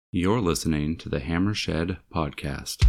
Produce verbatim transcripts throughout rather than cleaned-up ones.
You're listening to the Hammershed Podcast.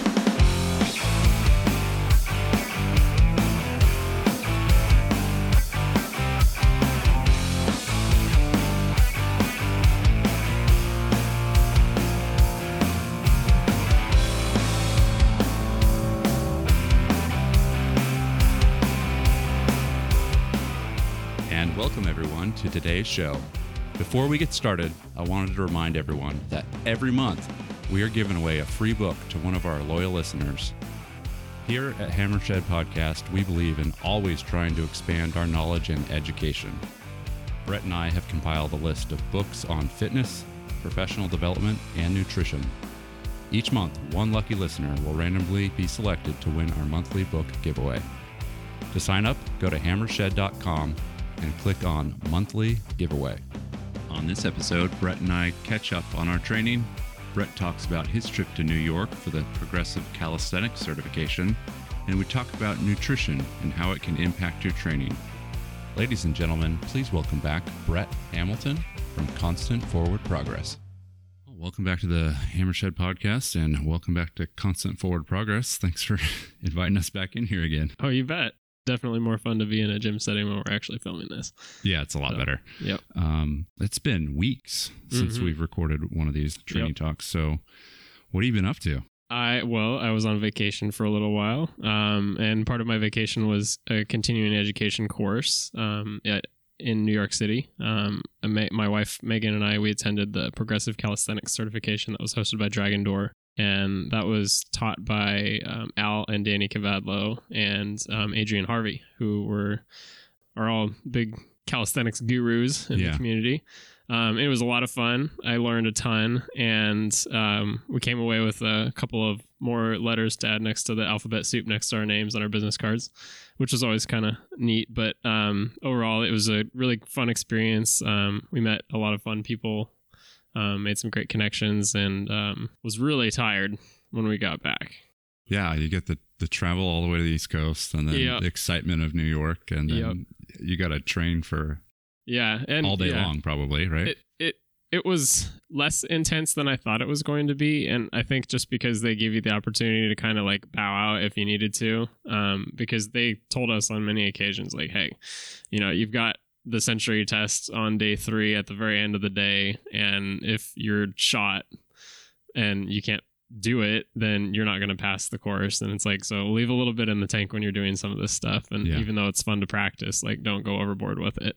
And welcome everyone to today's show. Before we get started, I wanted to remind everyone that every month we are giving away a free book to one of our loyal listeners. Here at Hammershed Podcast, we believe in always trying to expand our knowledge and education. Brett and I have compiled a list of books on fitness, professional development, and nutrition. Each month, one lucky listener will randomly be selected to win our monthly book giveaway. To sign up, go to hammershed dot com and click on Monthly Giveaway. On this episode, Brett and I catch up on our training. Brett talks about his trip to New York for the Progressive Calisthenics certification, and we talk about nutrition and how it can impact your training. Ladies and gentlemen, please welcome back Brett Hamilton from Constant Forward Progress. Welcome back to the Hammershed Podcast, and welcome back to Constant Forward Progress. Thanks for inviting us back in here again. Oh, you bet. Definitely more fun to be in a gym setting when we're actually filming this. Yeah, it's a lot so, better. Yep. Um, it's been weeks since mm-hmm. we've recorded one of these training yep. talks. So what have you been up to? I, well, I was on vacation for a little while. Um, and part of my vacation was a continuing education course um, at, in New York City. Um, my wife, Megan, and I, we attended the Progressive Calisthenics certification that was hosted by Dragon Door. And that was taught by um, Al and Danny Cavadlo and um, Adrian Harvey, who were are all big calisthenics gurus in yeah. the community. Um, it was a lot of fun. I learned a ton, and um, we came away with a couple of more letters to add next to the alphabet soup next to our names on our business cards, which was always kind of neat. But um, overall, it was a really fun experience. Um, we met a lot of fun people. Um, made some great connections, and um, was really tired when we got back. Yeah, you get the, the travel all the way to the East Coast, and then yep. the excitement of New York, and then yep. you got to train for yeah, and all day yeah. long, probably, right? It, it it was less intense than I thought it was going to be, and I think just because they give you the opportunity to kind of like bow out if you needed to, um, because they told us on many occasions, like, hey, you know, you've got the century test on day three at the very end of the day, and if you're shot and you can't do it, then you're not going to pass the course. And it's like, so leave a little bit in the tank when you're doing some of this stuff, and yeah. even though it's fun to practice, like, don't go overboard with it.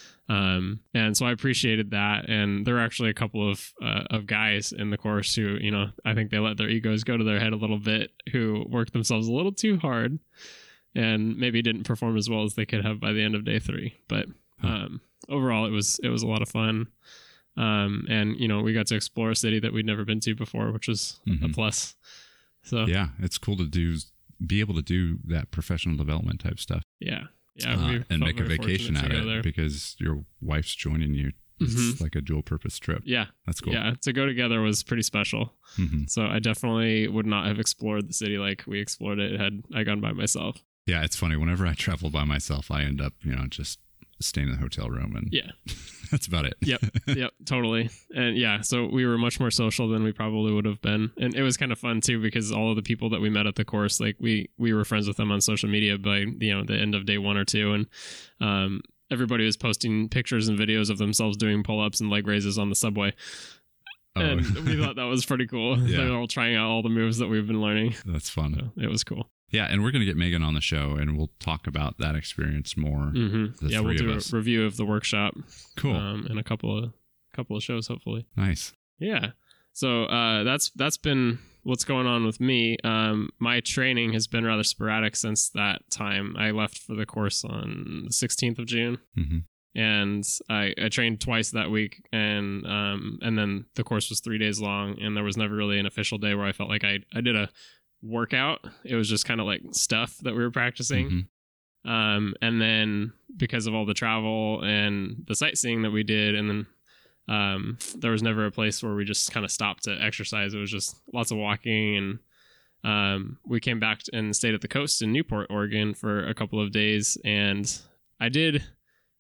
Um and so I appreciated that, and there were actually a couple of uh, of guys in the course who, you know, I think they let their egos go to their head a little bit, who worked themselves a little too hard and maybe didn't perform as well as they could have by the end of day three. But Um, overall, it was it was a lot of fun, um, and you know, we got to explore a city that we'd never been to before, which was mm-hmm. a plus. So yeah, it's cool to do be able to do that professional development type stuff. Yeah, yeah, uh, and make a vacation out of it because your wife's joining you. It's mm-hmm. like a dual purpose trip. Yeah, that's cool. Yeah, to go together was pretty special. Mm-hmm. So I definitely would not have explored the city like we explored it had I gone by myself. Yeah, it's funny. Whenever I travel by myself, I end up, you know, just staying in the hotel room, and yeah, that's about it. Yep, yep, totally. And yeah, so we were much more social than we probably would have been, and it was kind of fun too because all of the people that we met at the course, like we we were friends with them on social media by you know the end of day one or two, and um, everybody was posting pictures and videos of themselves doing pull-ups and leg raises on the subway. Oh. And we thought that was pretty cool. Yeah. They were all trying out all the moves that we've been learning. That's fun. So it was cool. Yeah, and we're going to get Megan on the show, and we'll talk about that experience more. Mm-hmm. Yeah, we'll do a review of the workshop. Cool. Um, and a couple of couple of shows, hopefully. Nice. Yeah. So uh, that's that's been what's going on with me. Um, my training has been rather sporadic since that time. I left for the course on the sixteenth of June. Mm-hmm. And I, I trained twice that week, and um, and then the course was three days long, and there was never really an official day where I felt like I I did a workout. It was just kind of like stuff that we were practicing. Mm-hmm. Um, and then because of all the travel and the sightseeing that we did, and then um, there was never a place where we just kind of stopped to exercise. It was just lots of walking, and um, we came back and stayed at the coast in Newport, Oregon for a couple of days. And I did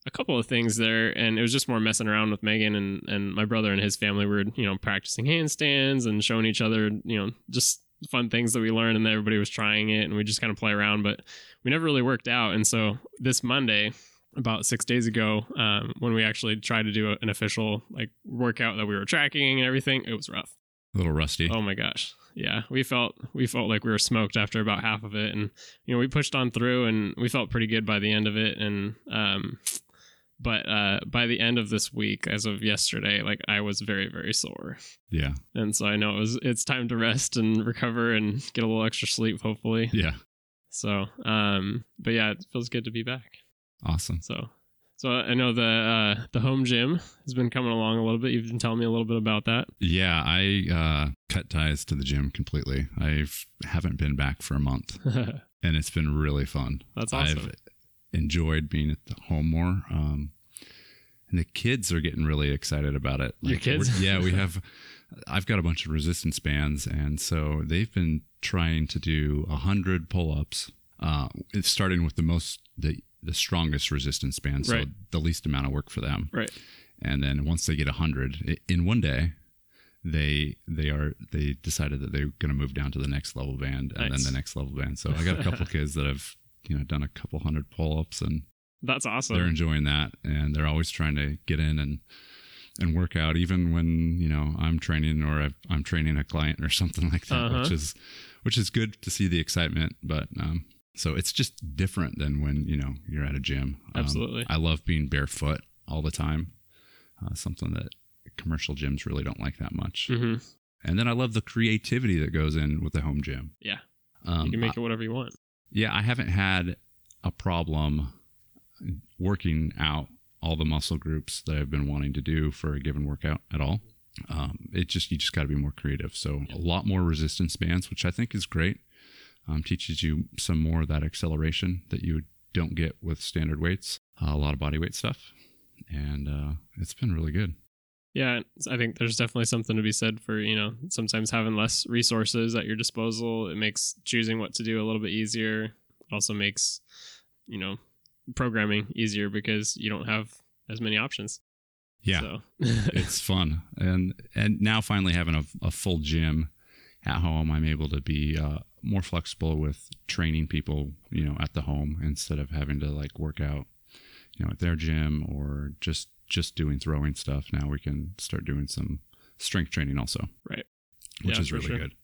a couple of things there, and it was just more messing around with Megan and, and my brother and his family. We were, you know, practicing handstands and showing each other, you know, just fun things that we learned, and everybody was trying it, and we just kind of play around, but we never really worked out. And so this Monday, about six days ago, um, when we actually tried to do a, an official like workout that we were tracking and everything, it was rough. A little rusty. Oh my gosh. Yeah. We felt, we felt like we were smoked after about half of it. And, you know, we pushed on through and we felt pretty good by the end of it. And, um, but, uh, by the end of this week, as of yesterday, like I was very, very sore. Yeah. And so I know it was, it's time to rest and recover and get a little extra sleep, hopefully. Yeah. So, um, but yeah, it feels good to be back. Awesome. So, so I know the uh, the home gym has been coming along a little bit. You've been telling me a little bit about that. Yeah, I uh, cut ties to the gym completely. I haven't been back for a month, and it's been really fun. That's awesome. I've enjoyed being at the home more, um, and the kids are getting really excited about it. Your like, kids? Yeah, we have. I've got a bunch of resistance bands, and so they've been trying to do a hundred pull-ups. Uh, it's starting with the most the the strongest resistance band, so right. the least amount of work for them. Right. And then once they get a hundred in one day, they they are they decided that they're going to move down to the next level band and nice. then the next level band. So I got a couple kids that have you know done a couple hundred pull-ups, and that's awesome. They're enjoying that, and they're always trying to get in and and work out, even when you know I'm training or I've, I'm training a client or something like that, uh-huh. which is which is good to see the excitement, but. Um, So it's just different than when, you know, you're at a gym. Um, Absolutely. I love being barefoot all the time. Uh, something that commercial gyms really don't like that much. Mm-hmm. And then I love the creativity that goes in with the home gym. Yeah. Um, you can make I, it whatever you want. Yeah. I haven't had a problem working out all the muscle groups that I've been wanting to do for a given workout at all. Um, it just, you just got to be more creative. So a lot more resistance bands, which I think is great. Um, teaches you some more of that acceleration that you don't get with standard weights, uh, a lot of body weight stuff. And uh, it's been really good. Yeah, I think there's definitely something to be said for, you know, sometimes having less resources at your disposal. It makes choosing what to do a little bit easier. It also makes, you know, programming easier because you don't have as many options. Yeah, so. It's fun. And and now finally having a, a full gym at home, I'm able to be uh, more flexible with training people, you know, at the home instead of having to like work out, you know, at their gym or just just doing throwing stuff. Now we can start doing some strength training also, right? Which yeah, is really sure. good.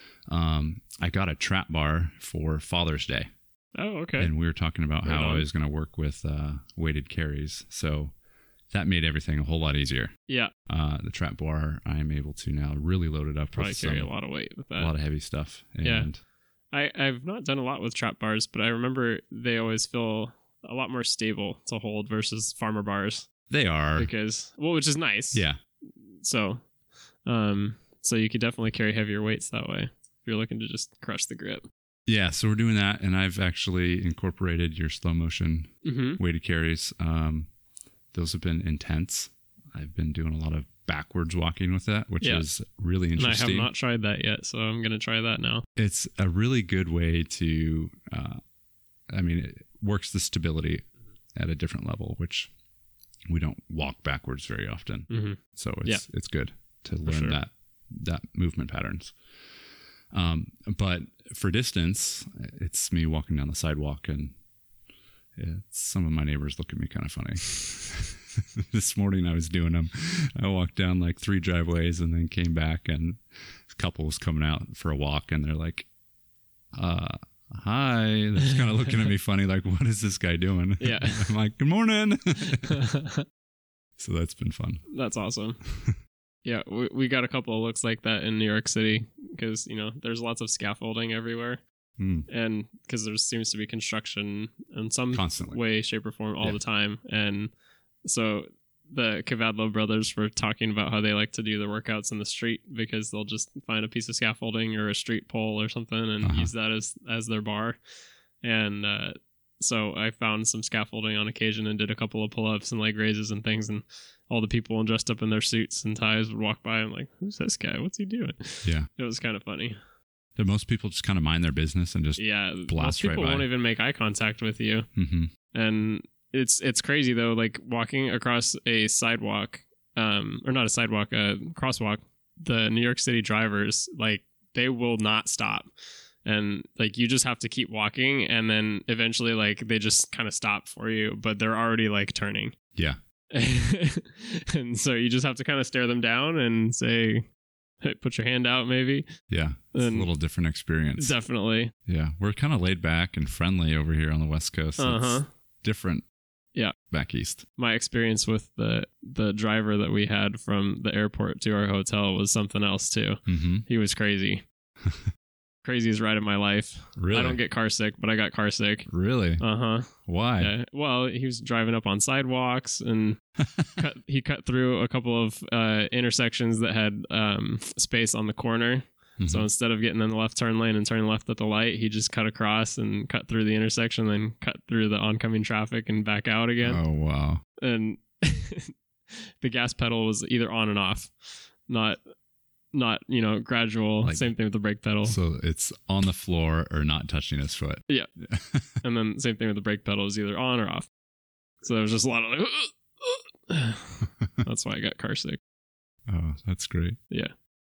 Um, I got a trap bar for Father's Day. Oh, okay. And we were talking about right how on. I was going to work with uh, weighted carries, so that made everything a whole lot easier. Yeah. Uh, the trap bar, I am able to now really load it up Probably with carry some, a lot of weight with that. a lot of heavy stuff. And Yeah. I, I've not done a lot with trap bars, but I remember they always feel a lot more stable to hold versus farmer bars. They are. Because, well, which is nice. Yeah. So, um, so you could definitely carry heavier weights that way if you're looking to just crush the grip. Yeah, so we're doing that, and I've actually incorporated your slow motion Mm-hmm. weighted carries. Um, those have been intense. I've been doing a lot of backwards walking with that, which Yeah. is really And I interesting. have not tried that yet, so I'm going to try that now. It's a really good way to, uh, I mean, it works the stability at a different level, which we don't walk backwards very often. Mm-hmm. So it's Yeah. it's good to learn sure. that that movement patterns. Um, but for distance, it's me walking down the sidewalk, and it's, some of my neighbors look at me kind of funny. This morning I was doing them. I walked down like three driveways and then came back, and a couple was coming out for a walk, and they're like, uh, hi. They're just kind of looking at me funny, like, what is this guy doing? Yeah. I'm like, good morning. So that's been fun. That's awesome. Yeah, we, we got a couple of looks like that in New York City because, you know, there's lots of scaffolding everywhere. Mm. And because there seems to be construction in some Constantly. way, shape, or form all Yeah. the time. And so the Cavadlo brothers were talking about how they like to do their workouts in the street because they'll just find a piece of scaffolding or a street pole or something and Uh-huh. use that as, as their bar. And uh, so I found some scaffolding on occasion and did a couple of pull-ups and leg raises and things, and all the people dressed up in their suits and ties would walk by. I'm like, who's this guy? What's he doing? Yeah. It was kind of funny. Do most people just kind of mind their business and just Yeah, blast most people right by? won't even make eye contact with you. Mm-hmm. And it's it's crazy though. Like walking across a sidewalk, um, or not a sidewalk, a crosswalk. The New York City drivers, like, they will not stop, and like you just have to keep walking, and then eventually, like, they just kind of stop for you, but they're already like turning. Yeah. And so you just have to kind of stare them down and say, hey, put your hand out, maybe. Yeah. It's And a little different experience. Definitely. Yeah. We're kind of laid back and friendly over here on the West Coast. So Uh-huh. It's different. Yeah. Back east. My experience with the the driver that we had from the airport to our hotel was something else too. Mm-hmm. He was crazy. Craziest ride of my life. Really? I don't get car sick, but I got car sick. Really? Uh-huh. Why? Yeah. Well, he was driving up on sidewalks, and cut, he cut through a couple of uh, intersections that had um, space on the corner. Mhm. So instead of getting in the left turn lane and turning left at the light, he just cut across and cut through the intersection, then cut through the oncoming traffic and back out again. Oh, wow. And the gas pedal was either on and off, not not you know gradual. Like- Same thing with the brake pedal. So it's on the floor or not touching his foot. Yeah. And then same thing with the brake pedal is either on or off. So there was just a lot of like, that's why I got car sick. Oh, that's great. Yeah.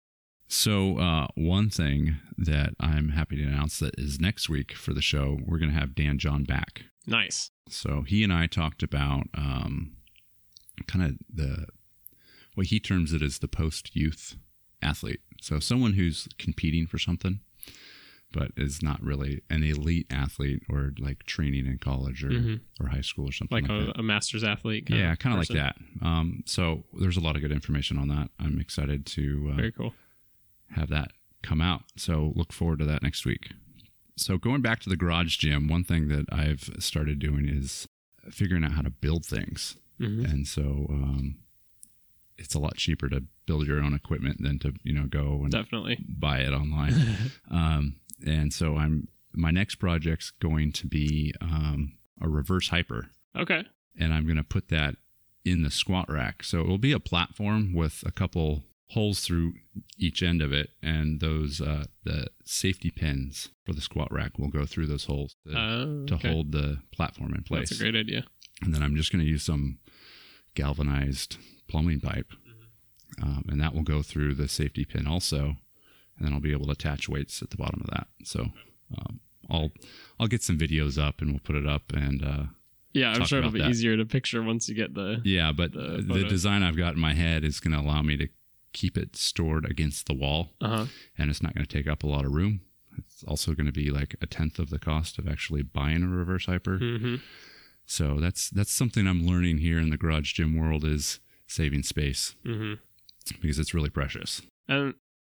So uh, one thing that I'm happy to announce that is next week for the show, we're going to have Dan John back. Nice. So he and I talked about um, kind of the, what he terms it as the post-youth athlete. So someone who's competing for something, but is not really an elite athlete or like training in college or, Mhm. or high school or something Like like, a, that. a master's athlete. Yeah, kind of like person. that. Um, so there's a lot of good information on that. I'm excited to uh, Very cool. have that come out. So look forward to that next week. So going back to the garage gym, one thing that I've started doing is figuring out how to build things. Mhm. And so um, it's a lot cheaper to build your own equipment than to, you know, go and Definitely. buy it online. um, and so I'm, my next project's going to be um, a reverse hyper. Okay. And I'm going to put that in the squat rack. So it will be a platform with a couple holes through each end of it, and those uh, the safety pins for the squat rack will go through those holes to, Uh, to okay. hold the platform in place. That's a great idea. And then I'm just going to use some galvanized plumbing pipe, um, and that will go through the safety pin also, and then I'll be able to attach weights at the bottom of that. So um, I'll I'll get some videos up and we'll put it up, and uh, Yeah, I'm talk sure it'll about be that. easier to picture once you get the. yeah, but The the, photos. design I've got in my head is going to allow me to keep it stored against the wall, Uh huh. and it's not going to take up a lot of room. It's also going to be like a tenth of the cost of actually buying a reverse hyper. hmm So that's that's something I'm learning here in the garage gym world, is saving space, hmm because it's really precious. And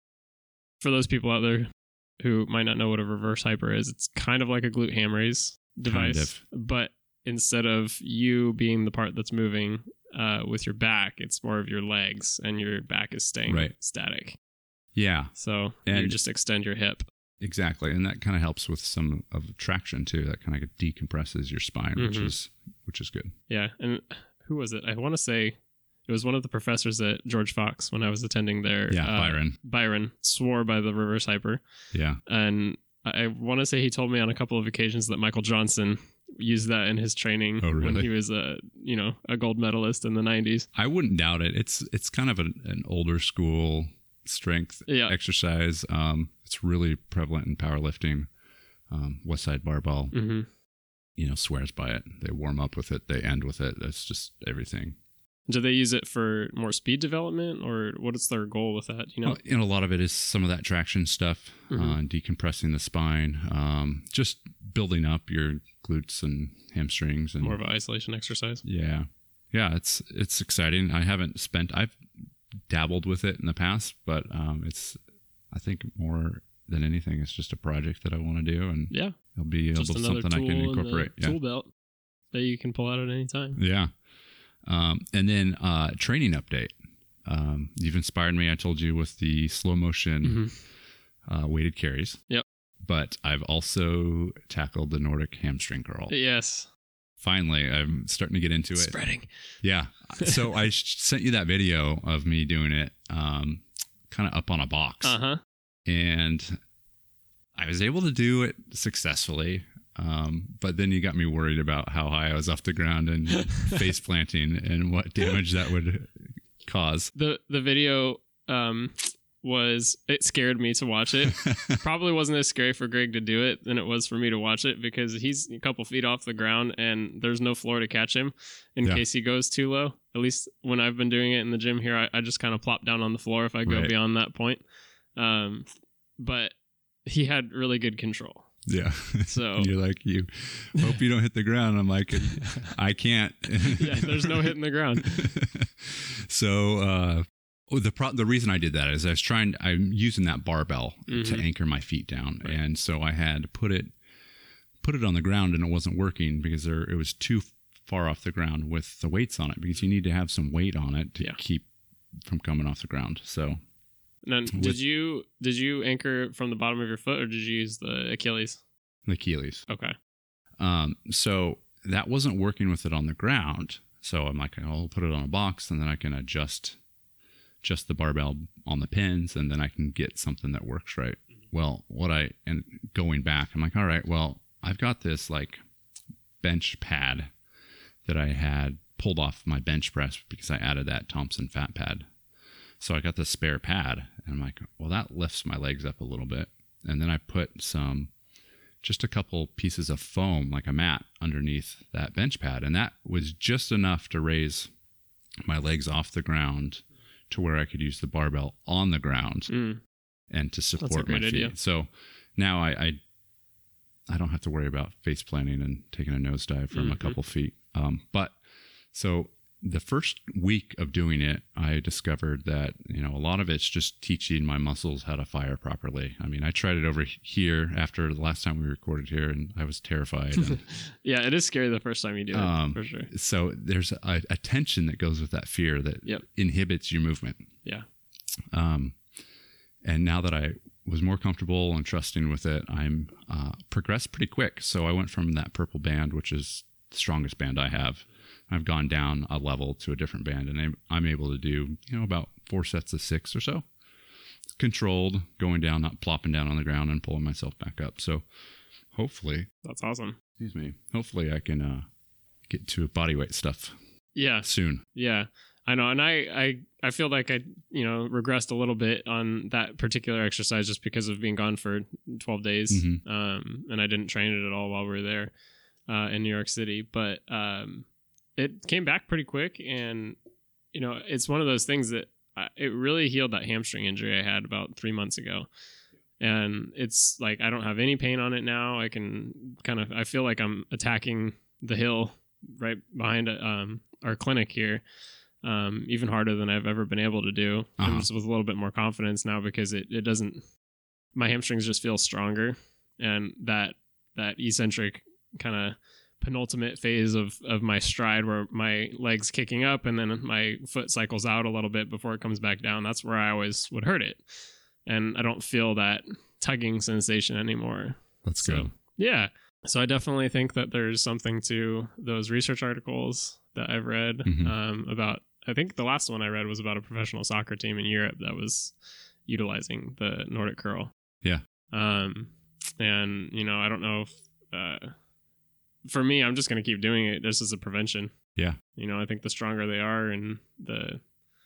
for those people out there who might not know what a reverse hyper is, it's kind of like a glute ham raise device, Kind of. but instead of you being the part that's moving uh, with your back, it's more of your legs, and your back is staying Right. static. Yeah, So you And- just extend your hip. exactly, and that kind of helps with some of the traction too. That kind of decompresses your spine, which Mhm. is which is good. Yeah. And who was it? I want to say it was one of the professors at George Fox when I was attending there. Yeah, uh, Byron. Byron swore by the reverse hyper. Yeah, And I I want to say he told me on a couple of occasions that Michael Johnson used that in his training Oh, when really? he was a you know a gold medalist in the nineties. I wouldn't doubt it. It's it's kind of an, an older school strength Yeah. exercise. Um, it's really prevalent in powerlifting. Um, West Side Barbell, hmm you know, swears by it. They warm up with it. They end with it. That's just everything. Do they use it for more speed development, or what is their goal with that? You know. Well, and a lot of it is some of that traction stuff, Mhm. uh, decompressing the spine, um, just building up your glutes and hamstrings, and More of an isolation exercise. yeah, yeah. It's it's exciting. I haven't spent. I've dabbled with it in the past, but um, it's I think more than anything, it's just a project that I want to do, and Yeah. it'll be able Just to another something tool I can in the incorporate. Yeah. tool belt that you can pull out at any time. Yeah. Um, and then uh, training update. Um, you've inspired me. I told you with the slow motion hmm uh, weighted carries. Yep. But I've also tackled the Nordic hamstring curl. Yes. Finally, I'm starting to get into it. Spreading. Yeah. So I sh- sent you that video of me doing it, um, kind of up on a box, Uh huh. and I was able to do it successfully. Um, but then you got me worried about how high I was off the ground and face planting and what damage that would cause. The the video um, was, it scared me to watch it. Probably wasn't as scary for Greg to do it than it was for me to watch it, because he's a couple feet off the ground and there's no floor to catch him in yeah. case he goes too low. At least when I've been doing it in the gym here, I, I just kind of plop down on the floor if I go right. beyond that point. Um, but he had really good control. Yeah. So you're like, you hope you don't hit the ground. I'm like, I can't. Yeah, there's no hitting the ground. So uh, the pro- the reason I did that is I was trying, I'm using that barbell mm-hmm. to anchor my feet down. Right. And so I had put it, put it on the ground and it wasn't working because there, it was too far off the ground with the weights on it, because you need to have some weight on it to yeah. keep from coming off the ground. So Now, did with, you did you anchor from the bottom of your foot, or did you use the Achilles? The Achilles. Okay. Um, so that wasn't working with it on the ground. So I'm like, I'll put it on a box, and then I can adjust just the barbell on the pins, and then I can get something that works right. Mm-hmm. Well, what I and going back, I'm like, all right, well, I've got this like bench pad that I had pulled off my bench press because I added that Thompson fat pad. So I got the spare pad, and I'm like, well, that lifts my legs up a little bit. And then I put some, just a couple pieces of foam, like a mat, underneath that bench pad. And that was just enough to raise my legs off the ground to where I could use the barbell on the ground mm. and to support my feet. Idea. So now I, I I don't have to worry about face planting and taking a nosedive from mm-hmm. a couple feet. Um, but so the first week of doing it, I discovered that, you know, a lot of it's just teaching my muscles how to fire properly. I mean, I tried it over here after the last time we recorded here, and I was terrified. And, yeah, it is scary the first time you do it, um, for sure. So there's a, a tension that goes with that fear that yep. inhibits your movement. Yeah. Um, and now that I was more comfortable and trusting with it, I'm uh, progressed pretty quick. So I went from that purple band, which is the strongest band I have. I've gone down a level to a different band, and I'm, I'm able to do, you know, about four sets of six or so. Controlled, going down, not plopping down on the ground and pulling myself back up. So hopefully. That's awesome. Excuse me. Hopefully I can uh, get to body weight stuff. Yeah. Soon. Yeah. I know. And I, I, I feel like I, you know, regressed a little bit on that particular exercise just because of being gone for twelve days. Mm-hmm. Um, and I didn't train it at all while we were there uh, in New York City. But um, it came back pretty quick. And, you know, it's one of those things that I, it really healed that hamstring injury I had about three months ago. And it's like, I don't have any pain on it now. I can kind of, I feel like I'm attacking the hill right behind um, our clinic here. Um, even harder than I've ever been able to do. Uh-huh. I'm just with a little bit more confidence now because it, it doesn't, my hamstrings just feel stronger, and that, that eccentric kind of penultimate phase of, of my stride where my leg's kicking up and then my foot cycles out a little bit before it comes back down. That's where I always would hurt it. And I don't feel that tugging sensation anymore. That's so, good. Yeah. So I definitely think that there's something to those research articles that I've read mm-hmm. um, about. I think the last one I read was about a professional soccer team in Europe that was utilizing the Nordic curl. Yeah. Um, and, you know, I don't know if, uh, for me, I'm just going to keep doing it just as a prevention. Yeah. You know, I think the stronger they are and the,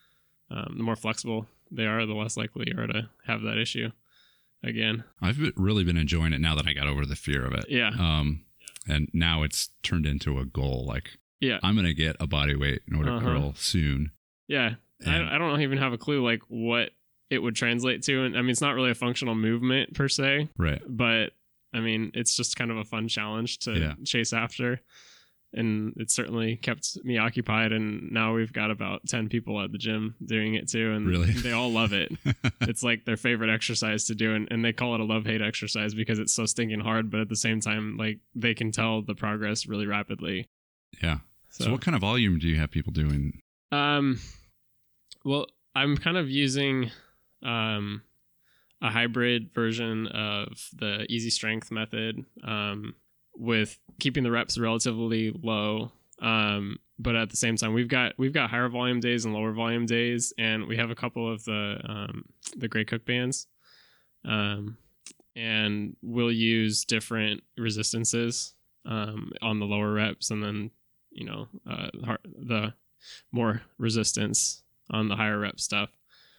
um, the more flexible they are, the less likely you are to have that issue again. I've really been enjoying it now that I got over the fear of it. Yeah. Um, and now it's turned into a goal. Like, yeah, I'm going to get a body weight Nordic uh-huh. curl soon. Yeah. And I, I don't even have a clue like what it would translate to. And I mean, it's not really a functional movement per se. Right. But I mean, it's just kind of a fun challenge to yeah. chase after. And it certainly kept me occupied. And now we've got about ten people at the gym doing it too. And really? They all love it. It's like their favorite exercise to do. And, and they call it a love-hate exercise because it's so stinking hard. But at the same time, like they can tell the progress really rapidly. Yeah. So, so what kind of volume do you have people doing? Um, well, I'm kind of using um, a hybrid version of the easy strength method um, with keeping the reps relatively low. Um, but at the same time, we've got we've got higher volume days and lower volume days, and we have a couple of the um, the Gray Cook bands. Um, and we'll use different resistances um, on the lower reps, and then you know uh, the more resistance on the higher rep stuff,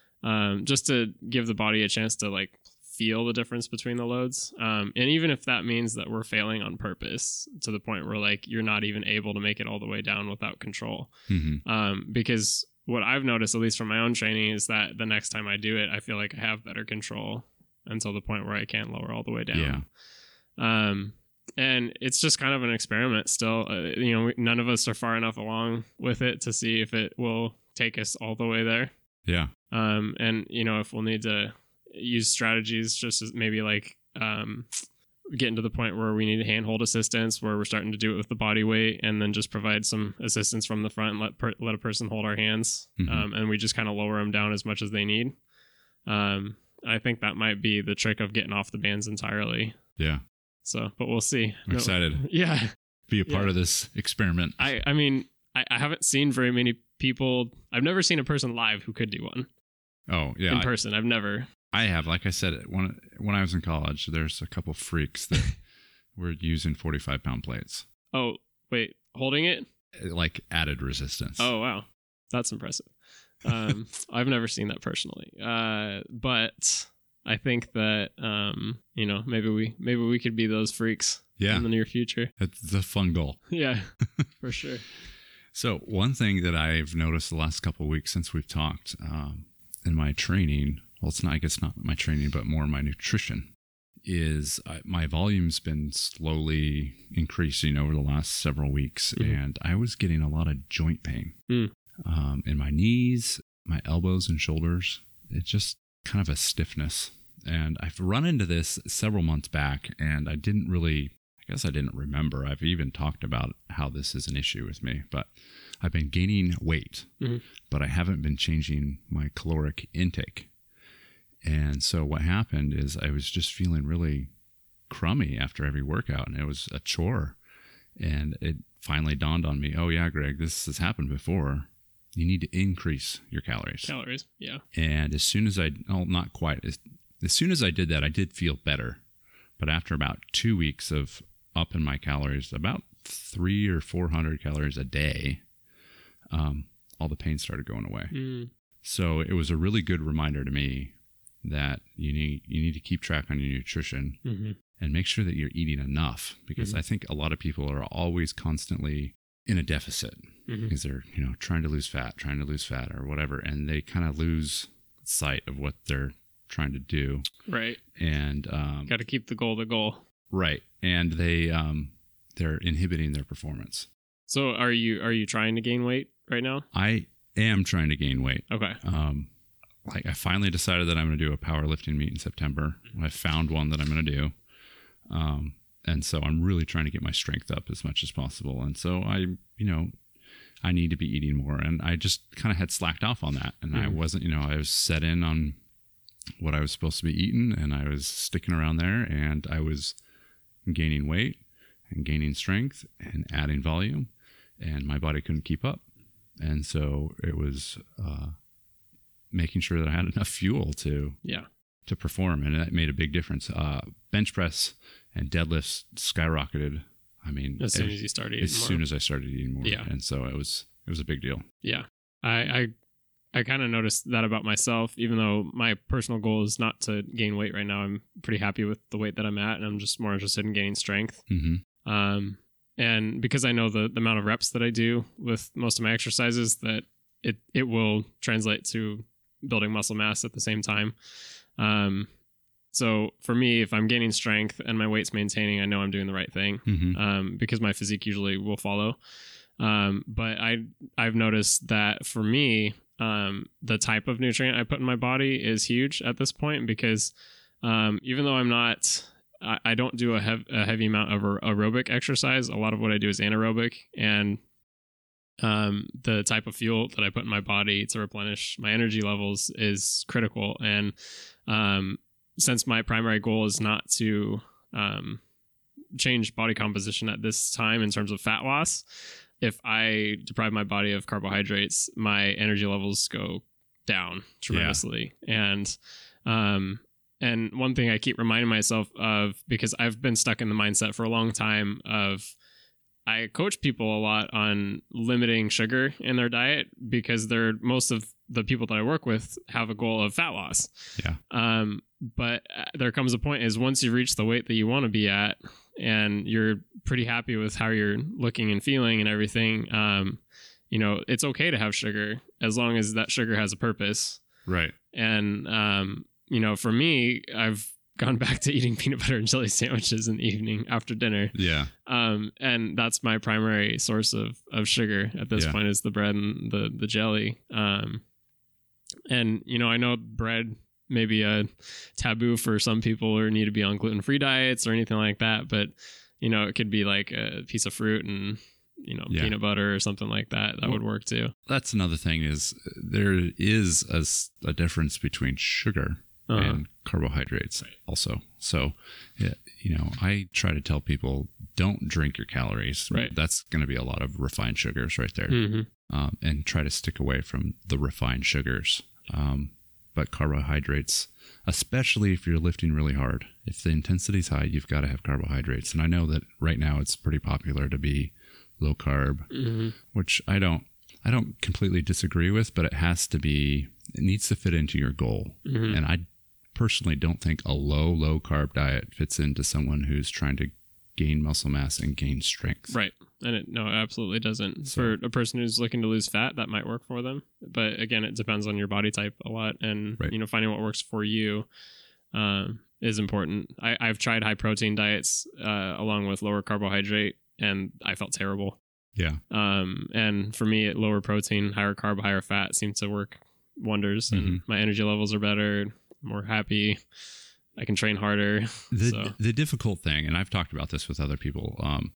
um, just to give the body a chance to like feel the difference between the loads. Um, and even if that means that we're failing on purpose to the point where like you're not even able to make it all the way down without control. Mm-hmm. Um, because what I've noticed, at least from my own training, is that the next time I do it, I feel like I have better control until the point where I can't lower all the way down. Yeah. Um, and it's just kind of an experiment still. Uh, you know, none of us are far enough along with it to see if it will take us all the way there. Yeah. Um, and you know, if we'll need to use strategies just as maybe like um, getting to the point where we need handhold assistance, where we're starting to do it with the body weight, and then just provide some assistance from the front and let per- let a person hold our hands, mm-hmm. um, and we just kind of lower them down as much as they need. Um, I think that might be the trick of getting off the bands entirely. Yeah. So, but we'll see. I'm no, excited. Yeah. Be a part yeah. of this experiment. I, I mean, I, I haven't seen very many people. I've never seen a person live who could do one. Oh, yeah. In person. I've never. I have. Like I said, when, when I was in college, there's a couple freaks that were using forty-five pound plates. Oh, wait. Holding it? Like added resistance. Oh, wow. That's impressive. Um, I've never seen that personally. Uh, but I think that, um, you know, maybe we maybe we could be those freaks yeah. in the near future. It's a fun goal. Yeah, for sure. So one thing that I've noticed the last couple of weeks since we've talked um, in my training, well, it's not, I guess not my training, but more my nutrition, is uh, my volume's been slowly increasing over the last several weeks. Mm-hmm. And I was getting a lot of joint pain mm. um, in my knees, my elbows and shoulders. It's just kind of a stiffness. And I've run into this several months back, and I didn't really, I guess I didn't remember. I've even talked about how this is an issue with me, but I've been gaining weight, mm-hmm. but I haven't been changing my caloric intake. And so what happened is I was just feeling really crummy after every workout, and it was a chore. And it finally dawned on me, oh yeah, Greg, this has happened before. You need to increase your calories. Calories, yeah. And as soon as I, oh, not quite. As, as soon as I did that, I did feel better. But after about two weeks of upping my calories, about three or four hundred calories a day, um, all the pain started going away. Mm. So it was a really good reminder to me that you need you need to keep track on your nutrition mm-hmm. and make sure that you're eating enough, because mm-hmm. I think a lot of people are always constantly in a deficit mm-hmm. because they're, you know, trying to lose fat, trying to lose fat or whatever, and they kind of lose sight of what they're trying to do. Right. And um, got to keep the goal the goal. Right. And they um, they're inhibiting their performance. So are you are you trying to gain weight right now? I am trying to gain weight. Okay. Um, like I finally decided that I'm going to do a powerlifting meet in September. I found one that I'm going to do. Um, and so I'm really trying to get my strength up as much as possible. And so I, you know, I need to be eating more. And I just kind of had slacked off on that. And mm. I wasn't, you know, I was set in on what I was supposed to be eating, and I was sticking around there, and I was gaining weight and gaining strength and adding volume, and my body couldn't keep up. And so it was, uh, making sure that I had enough fuel to yeah to perform, and that made a big difference. Uh, bench press and deadlifts skyrocketed. I mean, as soon as you started eating as more. soon as I started eating more, yeah, and so it was it was a big deal. Yeah, I I, I kind of noticed that about myself. Even though my personal goal is not to gain weight right now, I'm pretty happy with the weight that I'm at, and I'm just more interested in gaining strength. Mm-hmm. Um, and because I know the, the amount of reps that I do with most of my exercises, that it it will translate to building muscle mass at the same time. Um, so for me, if I'm gaining strength and my weight's maintaining, I know I'm doing the right thing, mm-hmm. um, because my physique usually will follow. Um, but I, I've noticed that for me, um, the type of nutrient I put in my body is huge at this point, because, um, even though I'm not, I, I don't do a, hev- a heavy amount of aerobic exercise. A lot of what I do is anaerobic, and Um, the type of fuel that I put in my body to replenish my energy levels is critical. And um, since my primary goal is not to um, change body composition at this time in terms of fat loss, if I deprive my body of carbohydrates, my energy levels go down tremendously. Yeah. And um, and one thing I keep reminding myself of, because I've been stuck in the mindset for a long time of, I coach people a lot on limiting sugar in their diet because they're most of the people that I work with have a goal of fat loss. Yeah. Um, but there comes a point is once you reach the weight that you want to be at and you're pretty happy with how you're looking and feeling and everything, um, you know, it's okay to have sugar as long as that sugar has a purpose. Right. And, um, you know, for me, I've gone back to eating peanut butter and jelly sandwiches in the evening after dinner. Yeah. Um, and that's my primary source of, of sugar at this Yeah. point is the bread and the, the jelly. Um, and, you know, I know bread may be a taboo for some people or need to be on gluten-free diets or anything like that. But, you know, it could be like a piece of fruit and, you know, Yeah. peanut butter or something like that. That Well, would work too. That's another thing is there is a, s- a difference between sugar Uh-huh. and carbohydrates also. So, yeah, you know, I try to tell people don't drink your calories. Right. That's going to be a lot of refined sugars right there. Mm-hmm. Um, and try to stick away from the refined sugars. Um, but carbohydrates, especially if you're lifting really hard, if the intensity is high, you've got to have carbohydrates. And I know that right now it's pretty popular to be low carb, Mm-hmm. which I don't, I don't completely disagree with, but it has to be, it needs to fit into your goal. Mm-hmm. And I personally don't think a low, low carb diet fits into someone who's trying to gain muscle mass and gain strength. Right. And it, no, it absolutely doesn't. So- For a person who's looking to lose fat, that might work for them. But again, it depends on your body type a lot. And, Right. you know, finding what works for you um, is important. I, I've tried high protein diets uh, along with lower carbohydrate, and I felt terrible. Yeah. Um, and for me, lower protein, higher carb, higher fat seems to work wonders. And Mhm. my energy levels are better, more happy. I can train harder. The, So- the difficult thing, and I've talked about this with other people, um,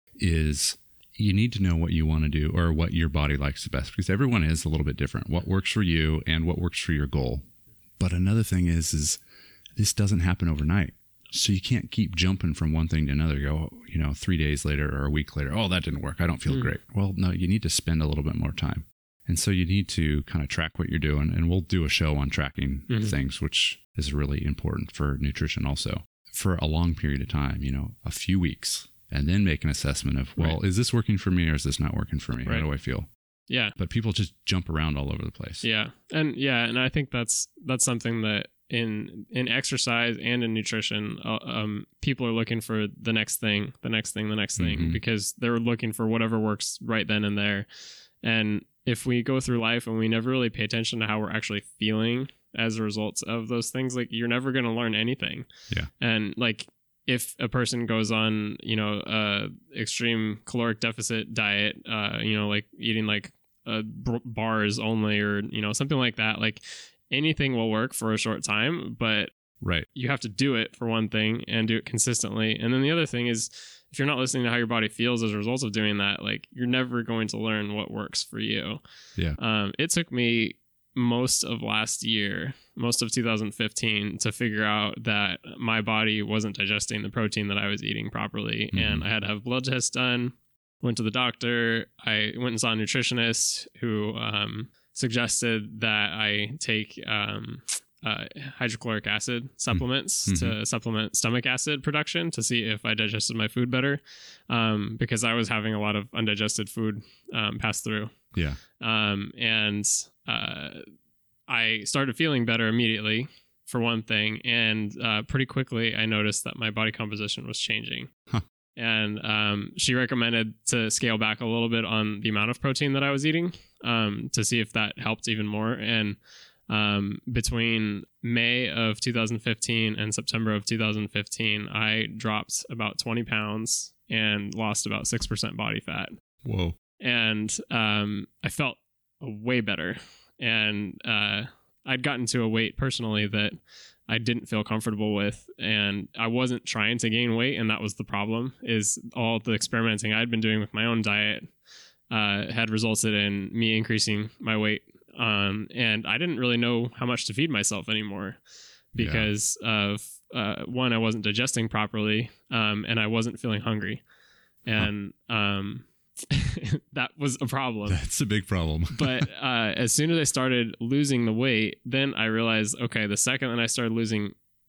is you need to know what you want to do or what your body likes the best, because everyone is a little bit different. What works for you and what works for your goal. But another thing is, is this doesn't happen overnight. So you can't keep jumping from one thing to another. Go, you know, three days later or a week later, oh, that didn't work. I don't feel Mm. great. Well, no, you need to spend a little bit more time. And so you need to kind of track what you're doing. And we'll do a show on tracking Mhm. things, which is really important for nutrition also, for a long period of time, you know, a few weeks, and then make an assessment of, well, Right. is this working for me or is this not working for me? Right. How do I feel? Yeah. But people just jump around all over the place. Yeah. And yeah, and I think that's that's something that in in exercise and in nutrition, uh, um, people are looking for the next thing, the next thing, the next thing, Mhm. because they're looking for whatever works right then and there. And if we go through life and we never really pay attention to how we're actually feeling as a result of those things, like you're never going to learn anything. Yeah. And like if a person goes on, you know, uh, extreme caloric deficit diet, uh, you know, like eating like uh, b- bars only, or you know, something like that, like anything will work for a short time, but Right. you have to do it for one thing and do it consistently. And then the other thing is, if you're not listening to how your body feels as a result of doing that, like you're never going to learn what works for you. Yeah. Um, it took me most of last year, most of two thousand fifteen, to figure out that my body wasn't digesting the protein that I was eating properly. Mhm. And I had to have blood tests done, went to the doctor. I went and saw a nutritionist who um, suggested that I take um, uh, hydrochloric acid supplements Mhm. to supplement stomach acid production to see if I digested my food better, um, because I was having a lot of undigested food um, pass through. Yeah. Um, and uh, I started feeling better immediately, for one thing. And uh, pretty quickly, I noticed that my body composition was changing. Huh. And um, she recommended to scale back a little bit on the amount of protein that I was eating, um, to see if that helped even more. And um, between May of two thousand fifteen and September of two thousand fifteen, I dropped about twenty pounds and lost about six percent body fat. Whoa. And um, I felt way better. And uh, I'd gotten to a weight personally that I didn't feel comfortable with, and I wasn't trying to gain weight, and that was the problem. Is all the experimenting I'd been doing with my own diet uh, had resulted in me increasing my weight, um, and I didn't really know how much to feed myself anymore because yeah. of uh, one, I wasn't digesting properly, um, and I wasn't feeling hungry, and huh. um, that was a problem. That's a big problem. But uh, as soon as I started losing the weight, then I realized, okay, the second that I started losing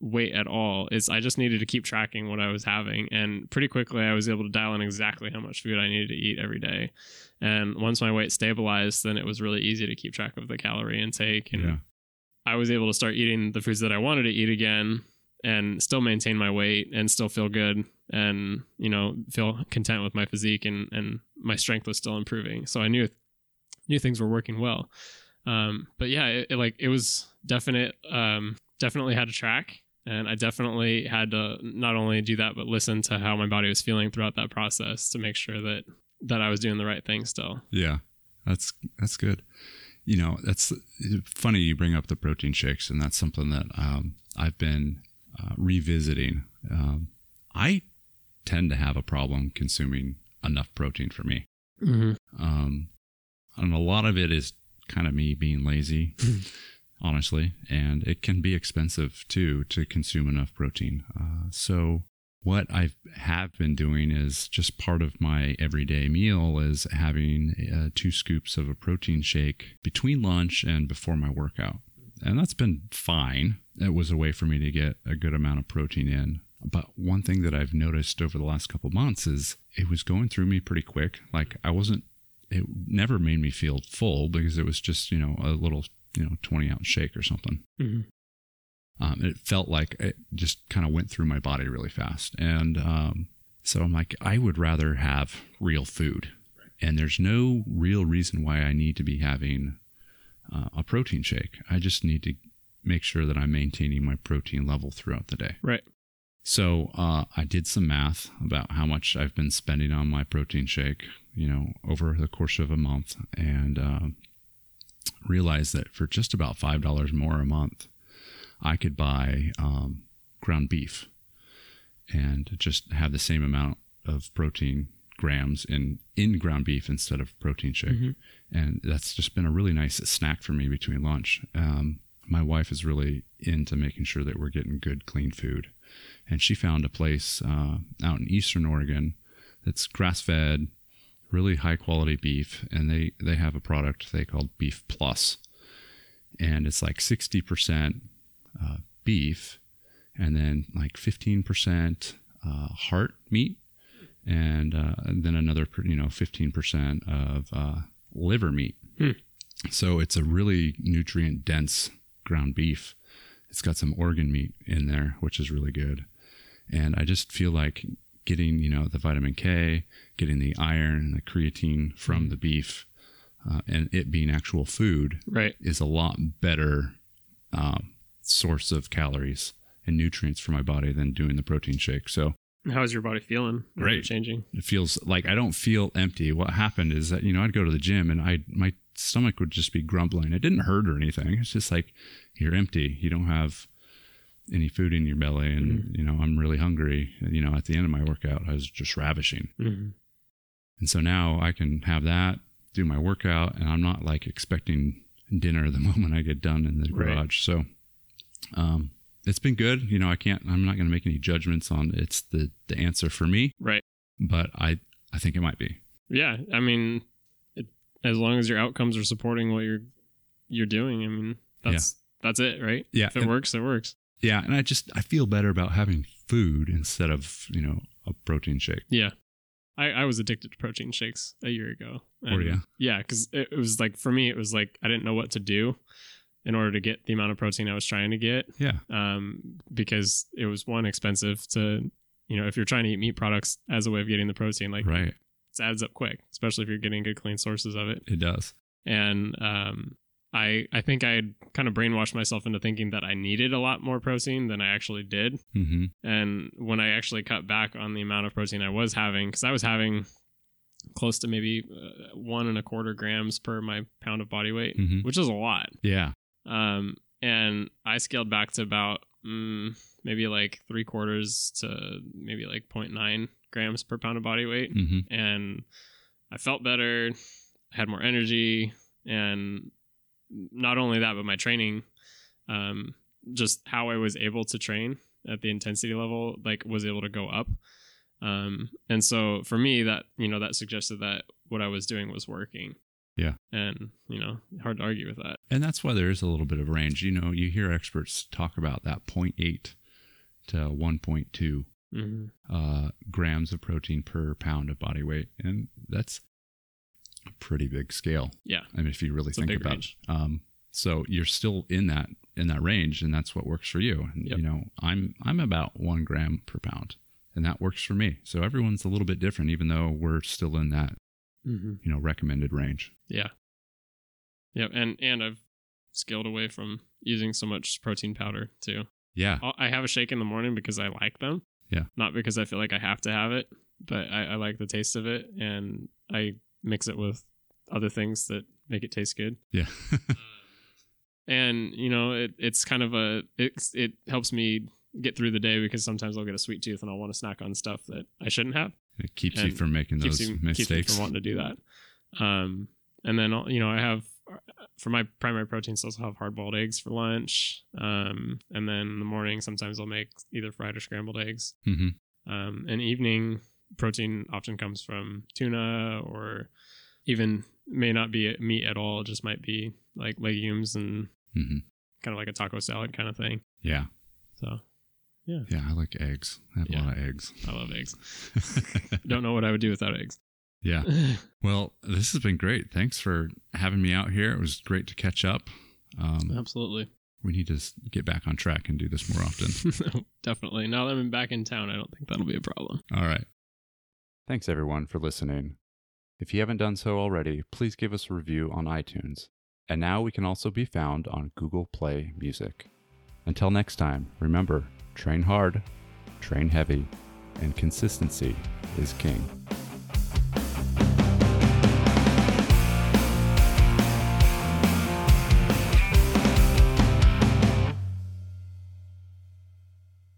weight at all. Is I just needed to keep tracking what I was having, and pretty quickly I was able to dial in exactly how much food I needed to eat every day. And once my weight stabilized, then it was really easy to keep track of the calorie intake, and Yeah. I was able to start eating the foods that I wanted to eat again and still maintain my weight and still feel good and, you know, feel content with my physique, and, and my strength was still improving. So I knew, knew things were working well. Um, but yeah, it, it like, it was definite, um, definitely had to track, and I definitely had to not only do that, but listen to how my body was feeling throughout that process to make sure that, that I was doing the right thing still. Yeah, that's, that's good. You know, that's funny you bring up the protein shakes, and that's something that, um, I've been uh, revisiting. Um, I tend to have a problem consuming enough protein for me. Mm-hmm. Um, and a lot of it is kind of me being lazy, honestly, and it can be expensive too to consume enough protein. Uh, so what I have been doing is just part of my everyday meal is having uh, two scoops of a protein shake between lunch and before my workout. And that's been fine. It was a way for me to get a good amount of protein in. But one thing that I've noticed over the last couple of months is it was going through me pretty quick. Like I wasn't, it never made me feel full because it was just, you know, a little, you know, twenty ounce shake or something. Mm-hmm. Um, it felt like it just kind of went through my body really fast. And um, so I'm like, I would rather have real food. And there's no real reason why I need to be having uh, a protein shake. I just need to make sure that I'm maintaining my protein level throughout the day. Right. So uh, I did some math about how much I've been spending on my protein shake, you know, over the course of a month, and uh, realized that for just about five dollars more a month, I could buy um, ground beef and just have the same amount of protein grams in, in ground beef instead of protein shake. Mm-hmm. And that's just been a really nice snack for me between lunch. Um, my wife is really into making sure that we're getting good, clean food. And she found a place uh, out in Eastern Oregon that's grass-fed, really high-quality beef. And they, they have a product they call Beef Plus. And it's like sixty percent Uh, beef, and then like fifteen percent uh, heart meat, and, uh, and then another, you know, fifteen percent of uh, liver meat. Hmm. So it's a really nutrient dense ground beef. It's got some organ meat in there, which is really good. And I just feel like getting, you know, the vitamin K, getting the iron and the creatine from the beef, uh, and it being actual food, right, is a lot better um, source of calories and nutrients for my body than doing the protein shake. So how's your body feeling? Great. Changing. It feels like I don't feel empty. What happened is that, you know, I'd go to the gym and I, my stomach would just be grumbling. It didn't hurt or anything. It's just like, you're empty. You don't have any food in your belly. And, mm-hmm. you know, I'm really hungry. You know, at the end of my workout, I was just ravishing. Mm-hmm. And so now I can have that, do my workout, and I'm not like expecting dinner the moment I get done in the garage. Right. So, Um, it's been good. You know, I can't, I'm not going to make any judgments on it's the, the answer for me. Right. But I, I think it might be. Yeah. I mean, it, as long as your outcomes are supporting what you're, you're doing, I mean, that's, yeah. that's it. Right. Yeah. If it and, works, it works. Yeah. And I just, I feel better about having food instead of, you know, a protein shake. Yeah. I, I was addicted to protein shakes a year ago. Or yeah. Yeah. Cause it, it was like, for me, it was like, I didn't know what to do in order to get the amount of protein I was trying to get. Yeah. Um, because it was one expensive to, you know, if you're trying to eat meat products as a way of getting the protein, like right. it adds up quick, especially if you're getting good, clean sources of it. It does. And, um, I, I think I had kind of brainwashed myself into thinking that I needed a lot more protein than I actually did. Mm-hmm. And when I actually cut back on the amount of protein I was having, cause I was having close to maybe uh, one and a quarter grams per my pound of body weight, mm-hmm. which is a lot. Yeah. Um, and I scaled back to about mm, maybe like three quarters to maybe like zero point nine grams per pound of body weight. Mm-hmm. And I felt better, had more energy, and not only that, but my training, um, just how I was able to train at the intensity level, like was able to go up. Um, and so for me that, you know, that suggested that what I was doing was working. Yeah. And, you know, hard to argue with that. And that's why there is a little bit of range. You know, you hear experts talk about that zero point eight to one point two Mm-hmm. uh, grams of protein per pound of body weight. And that's a pretty big scale. Yeah. I mean, if you really It's a think big about range. it. Um, so you're still in that in that range, and that's what works for you. And, Yep. you know, I'm I'm about one gram per pound, and that works for me. So everyone's a little bit different, even though we're still in that, Mm-hmm. you know, recommended range. Yeah. Yep. And, and I've scaled away from using so much protein powder too. Yeah. I'll- I have a shake in the morning because I like them. Yeah. Not because I feel like I have to have it, but I, I like the taste of it, and I mix it with other things that make it taste good. Yeah. And you know, it, it's kind of a it it helps me get through the day, because sometimes I'll get a sweet tooth and I'll want to snack on stuff that I shouldn't have. It keeps you And from making Keeps those you, keeps me mistakes. from wanting to do that. Um, and then you know, I have for my primary protein source, I'll have hard boiled eggs for lunch. Um, and then in the morning, sometimes I'll make either fried or scrambled eggs. hmm Um, and evening protein often comes from tuna, or even may not be meat at all. It just might be like legumes and hmm kind of like a taco salad kind of thing. Yeah. So Yeah. I like eggs. I have Yeah. a lot of eggs. I love eggs. Don't know what I would do without eggs. Yeah. Well, this has been great. Thanks for having me out here. It was great to catch up. Um, Absolutely. we need to s- get back on track and do this more often. Definitely. Now that I'm back in town, I don't think that'll be a problem. All right. Thanks, everyone, for listening. If you haven't done so already, please give us a review on iTunes. And now we can also be found on Google Play Music. Until next time, remember, train hard, train heavy, and consistency is king.